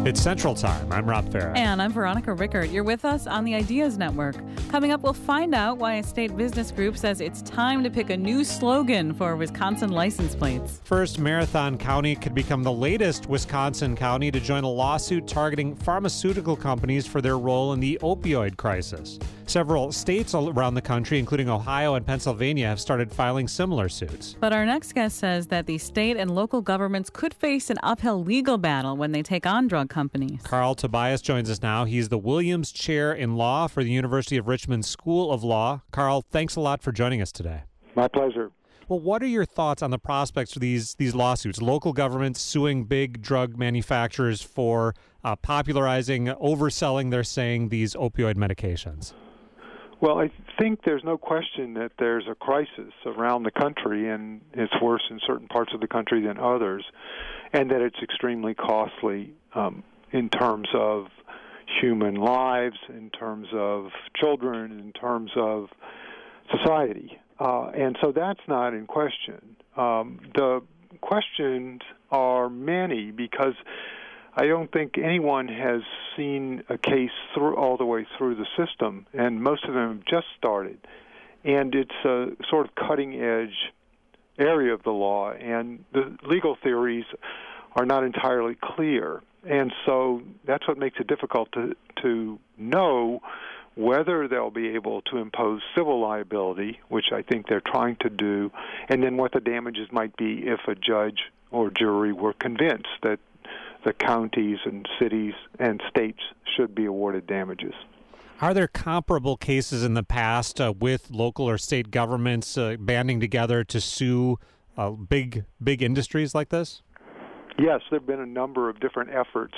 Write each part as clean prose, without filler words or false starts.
It's Central Time. I'm Rob Farah. And I'm Veronica Rickert. You're with us on the Ideas Network. Coming up, we'll find out why a state business group says it's time to pick a new slogan for Wisconsin license plates. First, Marathon County could become the latest Wisconsin county to join a lawsuit targeting pharmaceutical companies for their role in the opioid crisis. Several states around the country, including Ohio and Pennsylvania, have started filing similar suits. But our next guest says that the state and local governments could face an uphill legal battle when they take on drug companies. Carl Tobias joins us now. He's the Williams Chair in Law for the University of Richmond School of Law. Carl, thanks a lot for joining us today. My pleasure. Well, what are your thoughts on the prospects for these lawsuits? Local governments suing big drug manufacturers for popularizing, overselling, they're saying, these opioid medications. Well, I think there's no question that there's a crisis around the country, and it's worse in certain parts of the country than others, and that it's extremely costly in terms of human lives, in terms of children, in terms of society. And so that's not in question. The questions are many because I don't think anyone has seen a case all the way through the system, and most of them have just started. And it's a sort of cutting-edge area of the law, and the legal theories are not entirely clear. And so that's what makes it difficult to know whether they'll be able to impose civil liability, which I think they're trying to do, and then what the damages might be if a judge or jury were convinced that the counties and cities and states should be awarded damages. Are there comparable cases in the past with local or state governments banding together to sue big industries like this? Yes, there have been a number of different efforts.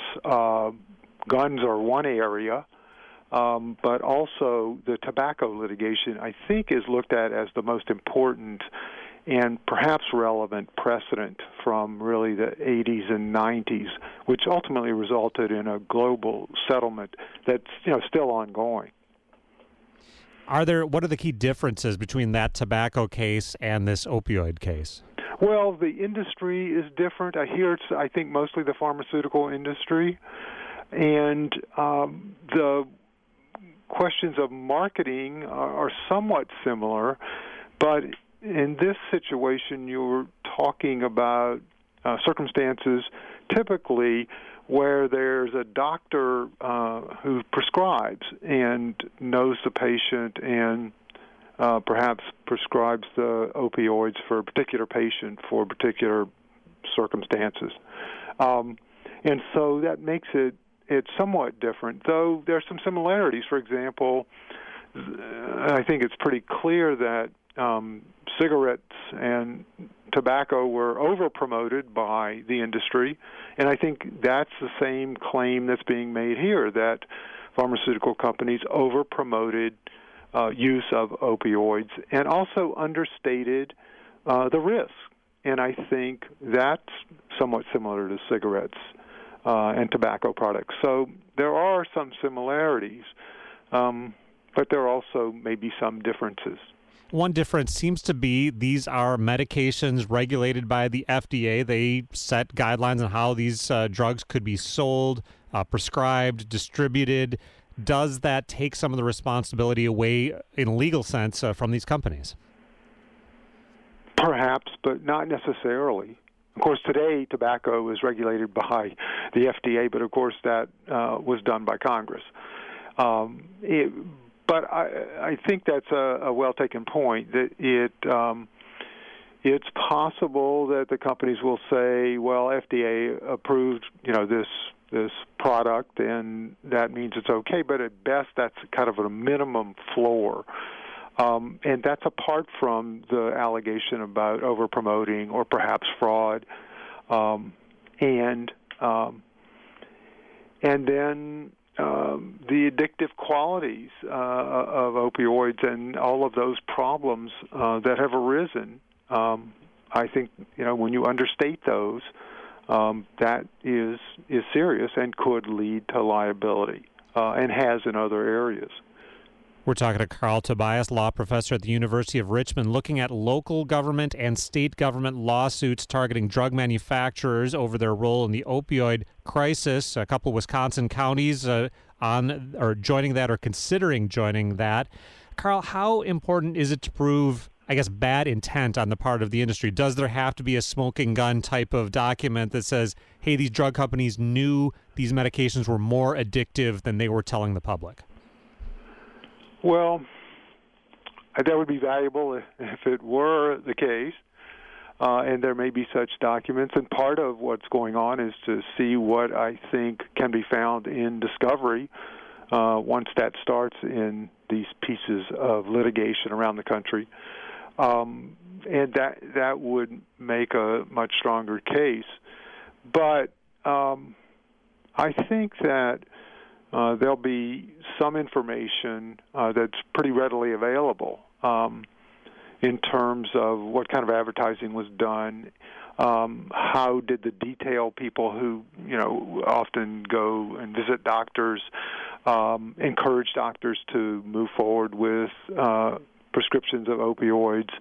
Guns are one area, but also the tobacco litigation, I think, is looked at as the most important and perhaps relevant precedent from really the 80s and 90s, which ultimately resulted in a global settlement that's still ongoing. What are the key differences between that tobacco case and this opioid case? Well, the industry is different. I think mostly the pharmaceutical industry, and the questions of marketing are somewhat similar, but in this situation, you're talking about circumstances typically where there's a doctor who prescribes and knows the patient and perhaps prescribes the opioids for a particular patient for particular circumstances. And so that makes it somewhat different, though there's some similarities. For example, I think it's pretty clear that cigarettes and tobacco were over-promoted by the industry, and I think that's the same claim that's being made here, that pharmaceutical companies over-promoted use of opioids and also understated the risk. And I think that's somewhat similar to cigarettes and tobacco products. So there are some similarities, but there are also maybe some differences. One difference seems to be these are medications regulated by the FDA. They set guidelines on how these drugs could be sold, prescribed, distributed. Does that take some of the responsibility away in a legal sense from these companies? Perhaps, but not necessarily. Of course, today tobacco is regulated by the FDA, but of course that was done by Congress. But I think that's a well-taken point, that it's possible that the companies will say, well, FDA approved, this product, and that means it's okay, but at best that's kind of a minimum floor. And that's apart from the allegation about over-promoting or perhaps fraud. And then the addictive qualities of opioids and all of those problems that have arisen. I think when you understate those, that is serious and could lead to liability, and has in other areas. We're talking to Carl Tobias, law professor at the University of Richmond, looking at local government and state government lawsuits targeting drug manufacturers over their role in the opioid crisis. A couple of Wisconsin counties joining that or considering joining that. Carl, how important is it to prove, I guess, bad intent on the part of the industry? Does there have to be a smoking gun type of document that says, hey, these drug companies knew these medications were more addictive than they were telling the public? Well, that would be valuable if it were the case, and there may be such documents. And part of what's going on is to see what I think can be found in discovery once that starts in these pieces of litigation around the country. And that would make a much stronger case. But I think that there'll be some information that's pretty readily available in terms of what kind of advertising was done, how did the detail people who, often go and visit doctors, encourage doctors to move forward with prescriptions of opioids.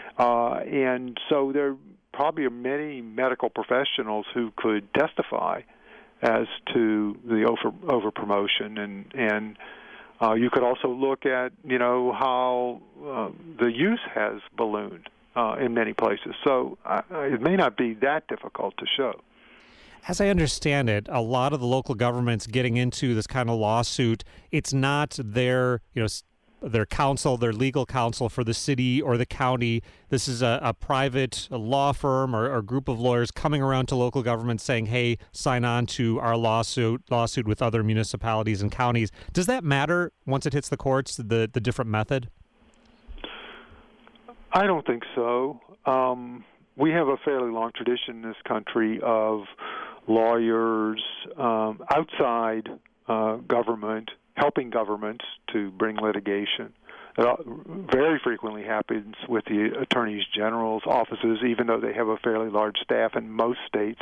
And so there probably are many medical professionals who could testify as to the over promotion, and you could also look at how the use has ballooned in many places. So it may not be that difficult to show. As I understand it, a lot of the local governments getting into this kind of lawsuit, it's not their counsel, their legal counsel for the city or the county. This is a private law firm or group of lawyers coming around to local governments saying, hey, sign on to our lawsuit with other municipalities and counties. Does that matter once it hits the courts, the different method? I don't think so. We have a fairly long tradition in this country of lawyers outside government helping governments to bring litigation. It very frequently happens with the attorneys general's offices, even though they have a fairly large staff in most states.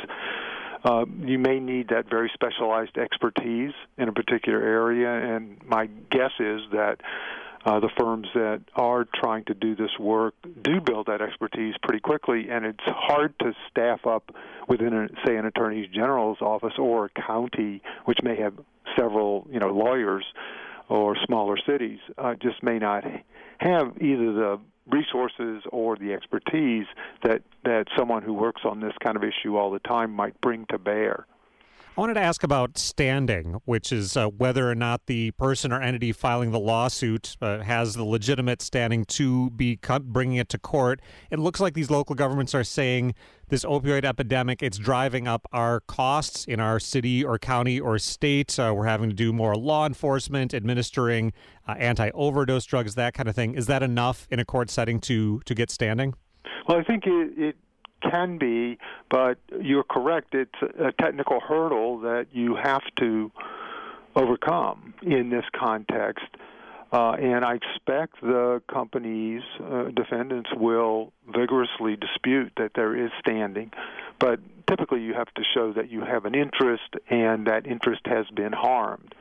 You may need that very specialized expertise in a particular area, and my guess is that the firms that are trying to do this work do build that expertise pretty quickly, and it's hard to staff up within, say, an attorney general's office or a county, which may have several, lawyers, or smaller cities just may not have either the resources or the expertise that someone who works on this kind of issue all the time might bring to bear. I wanted to ask about standing, which is whether or not the person or entity filing the lawsuit has the legitimate standing to be bringing it to court. It looks like these local governments are saying this opioid epidemic, it's driving up our costs in our city or county or state. We're having to do more law enforcement, administering anti-overdose drugs, that kind of thing. Is that enough in a court setting to get standing? Well, I think it can be, but you're correct. It's a technical hurdle that you have to overcome in this context. And I expect the companies, defendants, will vigorously dispute that there is standing. But typically you have to show that you have an interest and that interest has been harmed.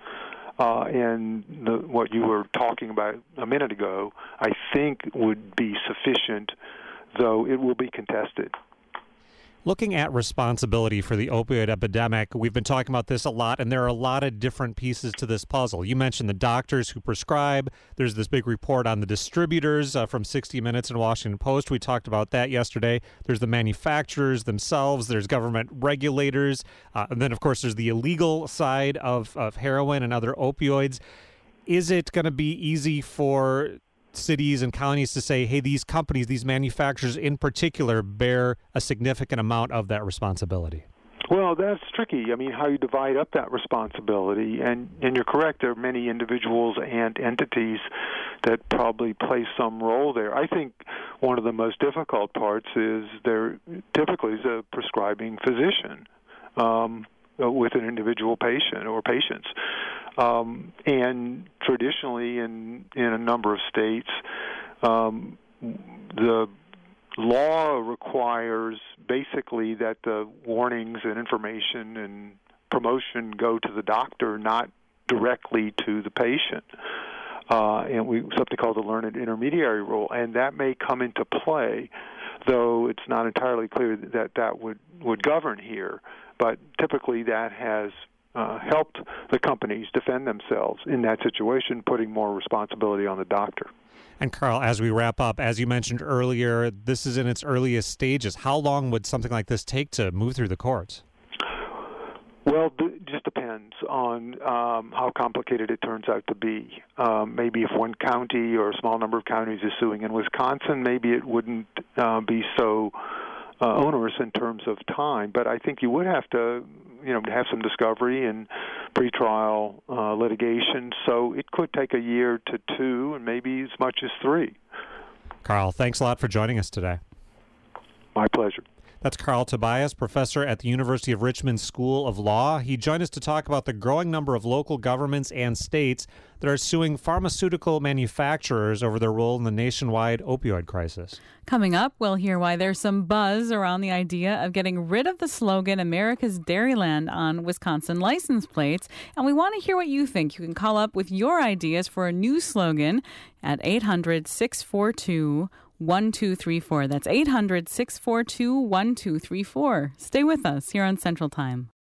And what you were talking about a minute ago, I think would be sufficient, though it will be contested. Looking at responsibility for the opioid epidemic, we've been talking about this a lot, and there are a lot of different pieces to this puzzle. You mentioned the doctors who prescribe. There's this big report on the distributors from 60 Minutes and Washington Post. We talked about that yesterday. There's the manufacturers themselves. There's government regulators. And then, of course, there's the illegal side of heroin and other opioids. Is it going to be easy for cities and counties to say, hey, these companies, these manufacturers in particular, bear a significant amount of that responsibility? Well, that's tricky. I mean, how you divide up that responsibility. And you're correct, there are many individuals and entities that probably play some role there. I think one of the most difficult parts is there typically is a prescribing physician with an individual patient or patients. And traditionally in a number of states, the law requires basically that the warnings and information and promotion go to the doctor, not directly to the patient. and something called the learned intermediary rule, and that may come into play, though it's not entirely clear that would govern here. But typically that has helped the companies defend themselves in that situation, putting more responsibility on the doctor. And Carl, as we wrap up, as you mentioned earlier, this is in its earliest stages. How long would something like this take to move through the courts? Well, it just depends on how complicated it turns out to be. Maybe if one county or a small number of counties is suing in Wisconsin, maybe it wouldn't be so onerous in terms of time. But I think you would have to, have some discovery and pretrial litigation. So it could take a year to 2, and maybe as much as 3. Carl, thanks a lot for joining us today. My pleasure. That's Carl Tobias, professor at the University of Richmond School of Law. He joined us to talk about the growing number of local governments and states that are suing pharmaceutical manufacturers over their role in the nationwide opioid crisis. Coming up, we'll hear why there's some buzz around the idea of getting rid of the slogan America's Dairyland on Wisconsin license plates. And we want to hear what you think. You can call up with your ideas for a new slogan at 800-642-1234. That's 800-642-1234. Stay with us here on Central Time.